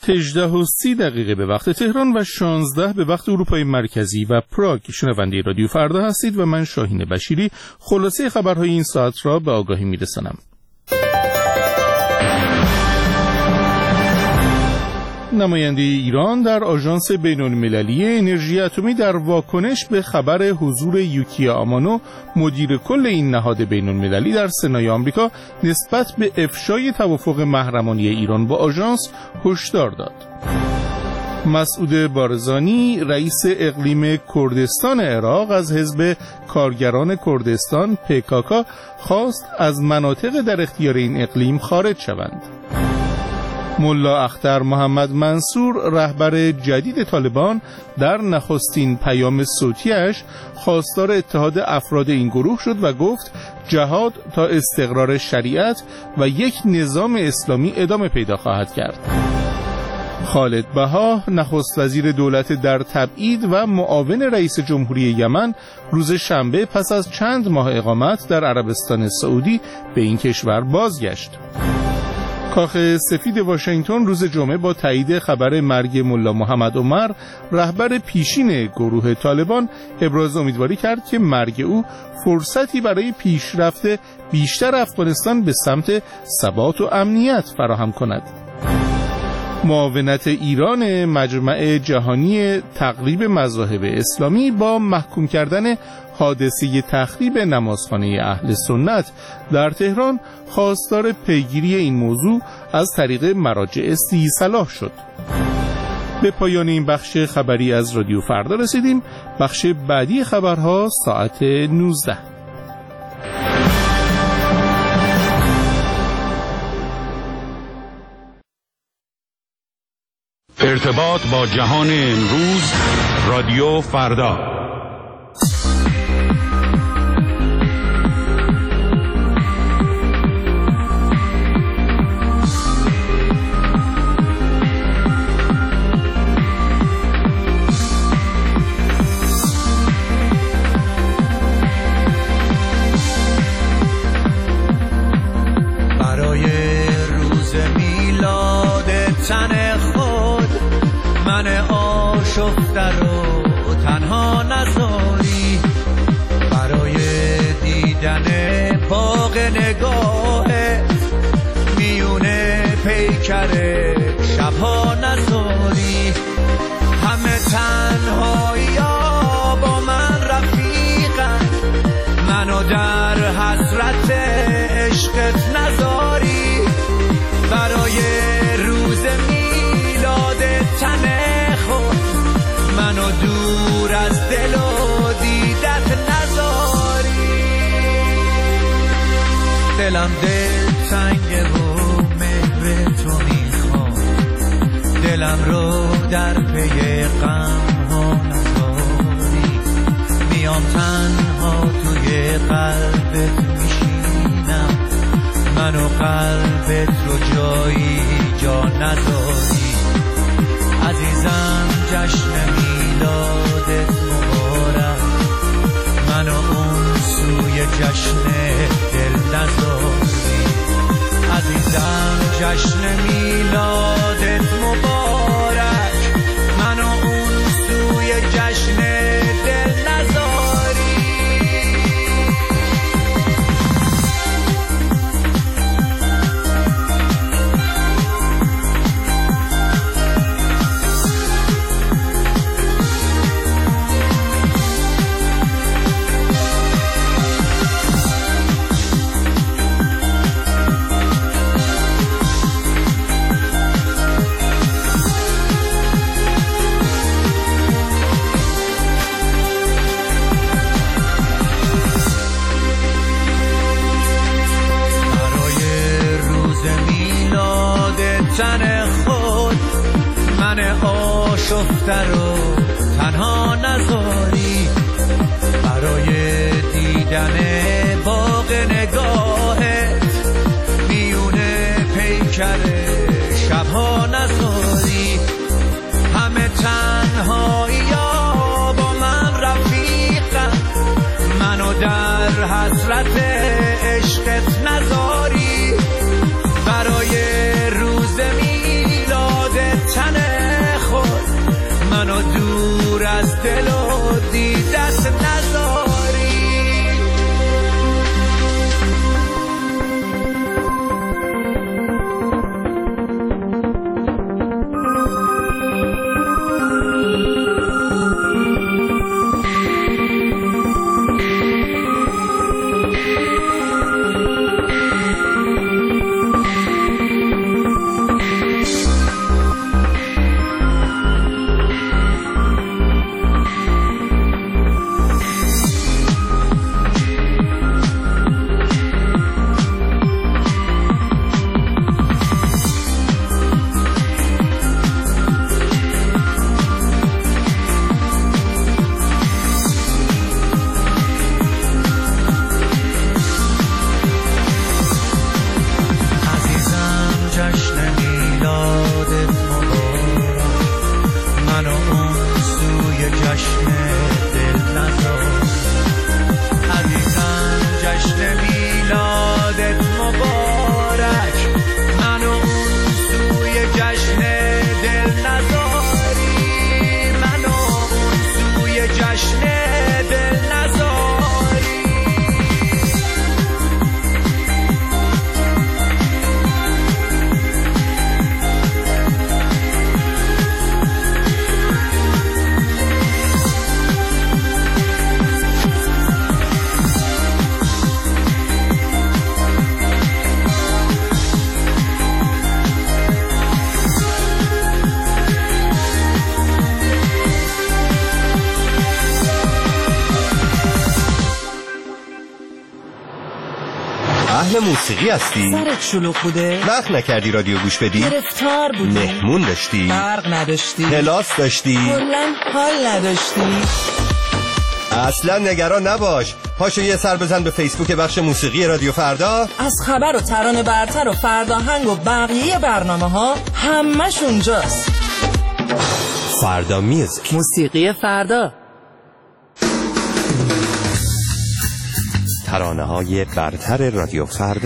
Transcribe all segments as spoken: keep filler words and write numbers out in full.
هجده و سی دقیقه به وقت تهران و شانزده به وقت اروپای مرکزی و پراگ. شنونده رادیو فردا هستید و من شاهین بشیری خلاصه خبرهای این ساعت را به آگاهی میرسانم. نماینده ایران در آژانس بین‌المللی انرژی اتمی در واکنش به خبر حضور یوکیا آمانو مدیر کل این نهاد بین‌المللی در سنای آمریکا نسبت به افشای توافق محرمانه ایران با آژانس هشدار داد. مسعود بارزانی رئیس اقلیم کردستان عراق از حزب کارگران کردستان پی کی کی خواست از مناطق در اختیار این اقلیم خارج شوند. ملا اختر محمد منصور رهبر جدید طالبان در نخستین پیام صوتیش خواستار اتحاد افراد این گروه شد و گفت جهاد تا استقرار شریعت و یک نظام اسلامی ادامه پیدا خواهد کرد. خالد بها نخست وزیر دولت در تبعید و معاون رئیس جمهوری یمن روز شنبه پس از چند ماه اقامت در عربستان سعودی به این کشور بازگشت. کاخ سفید واشنگتن روز جمعه با تایید خبر مرگ ملا محمد عمر رهبر پیشین گروه طالبان ابراز امیدواری کرد که مرگ او فرصتی برای پیشرفت بیشتر افغانستان به سمت ثبات و امنیت فراهم کند. معاونت ایران مجمع جهانی تقریب مذاهب اسلامی با محکوم کردن حادثه تخریب نمازخانه اهل سنت در تهران خواستار پیگیری این موضوع از طریق مراجع سی صلاح شد. به پایان این بخش خبری از رادیو فردا رسیدیم. بخش بعدی خبرها ساعت نوزده. ارتباط با جهان امروز، رادیو فردا. برای روز میلاد تن خود من آشفته رو تنها نذاری، برای دیدن باغ نگاهت میونه پیکر شبها نذاری. همه تنهایی ها با من رفیقن، منو در حسرت عشقت نذاری. برای روز میلاد تن خود منو دور از دل و دیدت نذاری. دلم دل تنگه و مهر تو میخواد، دلم رو در پی غم ها نذاری. میام تنها توی قلبت میشینم، منو قلبت رو جایی جا نذاری. عزیزم جشن میلادت مبارک، منو اون سوی جشن دل نذاری. عزیزم جشن میلادت مبارک، منو اون سوی جشن دل نذاری. تن خود من آشفته رو تنها نذاری، برای دیدن باغ نگاهت میونه پیکر شبها نذاری. همه تنهایی ها با من رفیقن، منو در حسرت عشقت نذاری. برای روز میلاد دلو دی دست نذاری. موسیقی هستی؟ سرت شلوغ بوده؟ وقت نکردی رادیو گوش بدی؟ گرفتار بودی؟ مهمون داشتی؟ برق نداشتی؟ کلاس داشتی؟ کلاً حال نداشتی؟ اصلا نگران نباش، پاشو یه سر بزن به فیسبوک بخش موسیقی رادیو فردا. از خبر و ترانه برتر و فرداهنگ و بقیه برنامه ها همش اونجاست. فردا میوزیک، موسیقی فردا، ترانه های برتر رادیو فردا.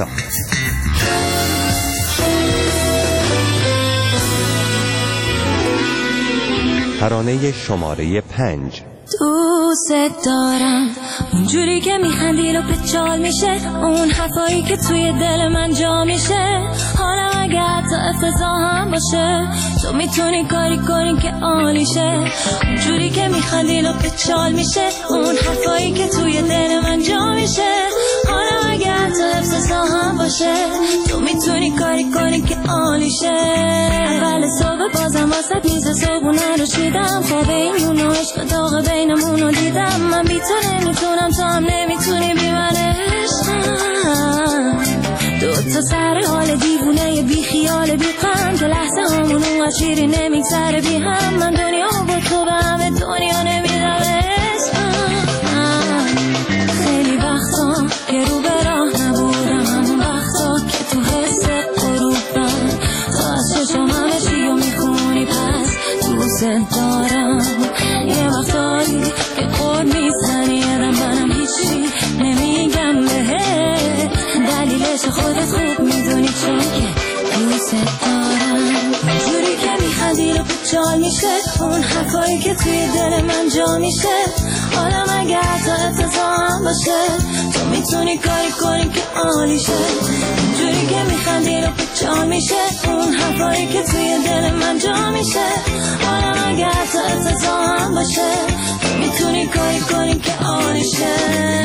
ترانه شماره پنج. دوست دارم اونجوری که میخندی و پچال میشه، اون حرفایی که توی دل من جا میشه. حالا اگر تا افتضاح هم باشه تو میتونی کاری کنی که عالیشه. اونجوری که میخندی و پچال میشه، اون حرفایی که توی دل من جا میشه. حالا اگر تا افتضاح هم باشه تو میتونی کاری کنی که عالیشه. اول صبح بازم واسه میز صبحونه رو چیدم، خواب این و عشق داغ بینمون رو دیدم. من بی تو نمیتونم، تو هم نمیتونی بی من عشقم. دو تا سر حال دیوونه بی خیال بی غم، که لحظه همون اون شیری نمیگذره بی هم. من دنیا با تو به همه دنیا نمیدم عشقم. خیلی وقتا که رو به راه نبودم، همون وقتا که تو حس غروبم، تو از چشم همه چی رو میخونی پس دوست دارم. یه وقتایی که قول میزنی ادم منم هیچی نمیگم بهت، دلیلش خودت خوب میدونی چون که دوست دارم. اونجوری که میخندی رو پچال میشه، اون حرفایی که توی دل من جا میشه. حالا مگر تا افتضاح هم باشه تو میتونی کاری کنی که عالیشه. اونجوری که میخندی رو پچال میشه، اون حرفایی که توی دل من جا میشه. حالا مگر تا افتضاح هم باشه تو میتونی کاری کنی که عالیشه.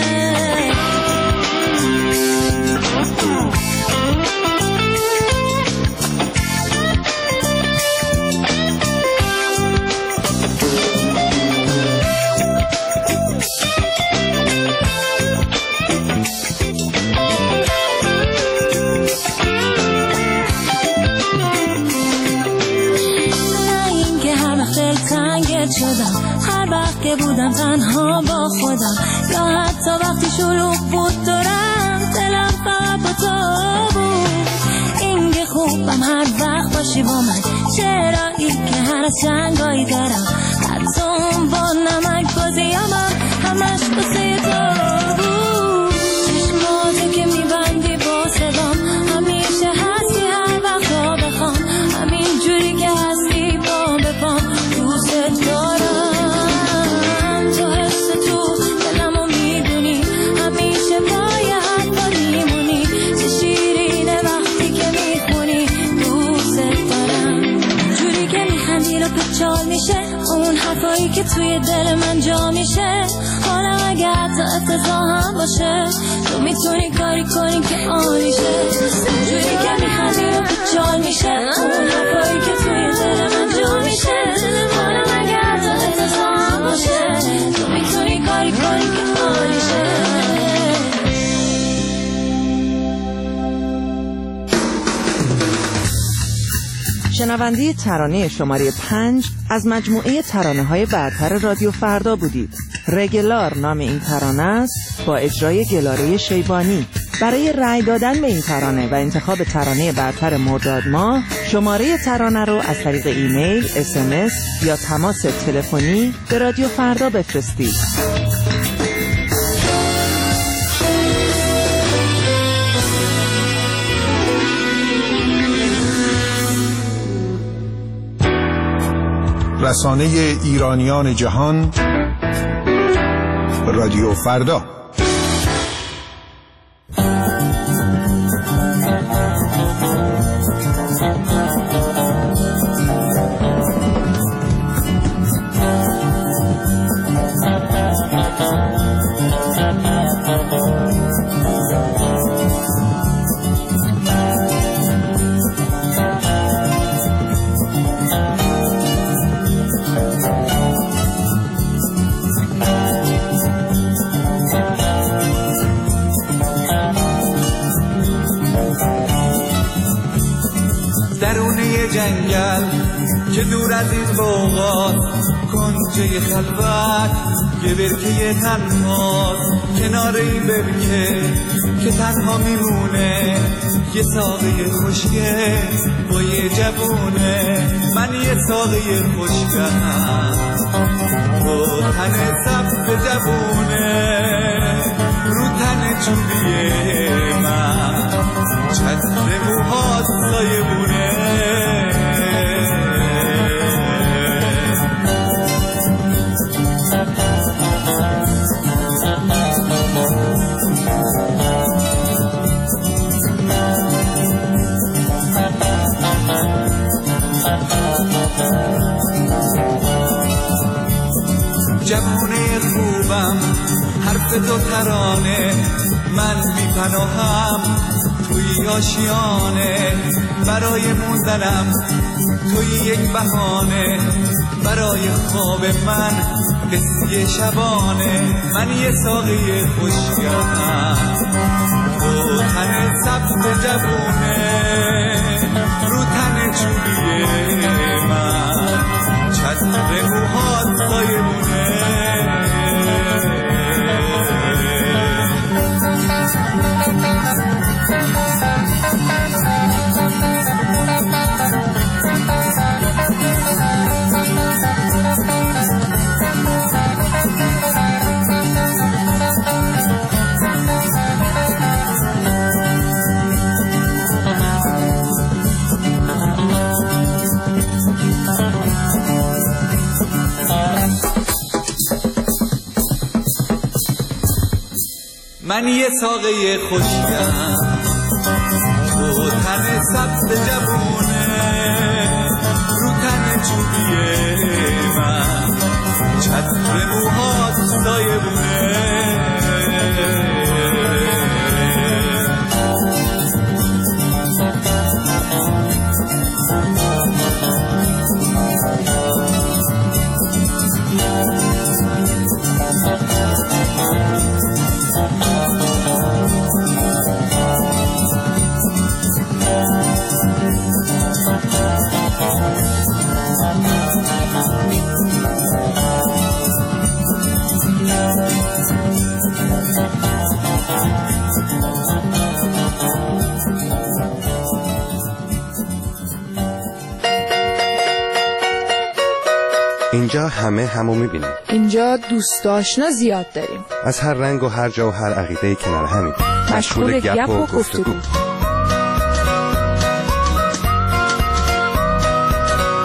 شدم هر وقت که بودم تنها با خودم، یا حتی وقتی شلوغ بود دورم، دلم فقط با تو بود. این که خوبم هر وقت باشی با من، چرایی که هر از جنگایی دارم، حتی اون با نمک بازیامم همش بسه تو بود. چشماتو که میبندی با صدام، همیشه هستی هر وقت ها بخوام، همین جوری که هستی با بپام دوست دارم. بیچال میشه، اون حرفایی که توی دل من جا میشه. حالا اگه حتی افتضاح هم باشه، تو میتونی کاری کنی که عالیشه. اونجوری که میخندی و بیچال میشه، اون حرفایی که توی دل من جا میشه. حالا اگه حتی افتضاح هم باشه، تو میتونی کاری کنی که عالیشه. شنونده ترانه شماره پنج از مجموعه ترانه های برتر رادیو فردا بودید. رگلار نام این ترانه است با اجرای گلاره شیبانی. برای رأی دادن به این ترانه و انتخاب ترانه برتر مرداد ماه، شماره ترانه رو از طریق ایمیل، اس ام اس یا تماس تلفنی به رادیو فردا بفرستید. رسانه ایرانیان جهان رادیو فردا. جنگل که دور از این بوغات، کنجه خلوت یه برکه تنها، کنار این برکه که تنها میمونه یه ساقه خشکه با یه جوونه. من یه ساقه خشکم با تن سبز جوونه، رو تن چوبیه من چتر موهات سایبونه. جوونه خوبم حرف تو ترانه، من میپناهم توی آشیانه. برای موندنم توی یک بهانه، برای خواب من قصه شبانه. من یه ساقه خوشگم تو تن سبز جوونه، رو تن چوبیه من چتر موهات سایبونه. من یه ساقه خوشگم تو تن سبز جوونه، رو تن چوبیه من چتر موهات سایبونه. اینجا همه همو میبینیم. اینجا دوست آشنا زیاد داریم، از هر رنگ و هر جا و هر عقیده کنار همین، مشغول گپ و گفتگو.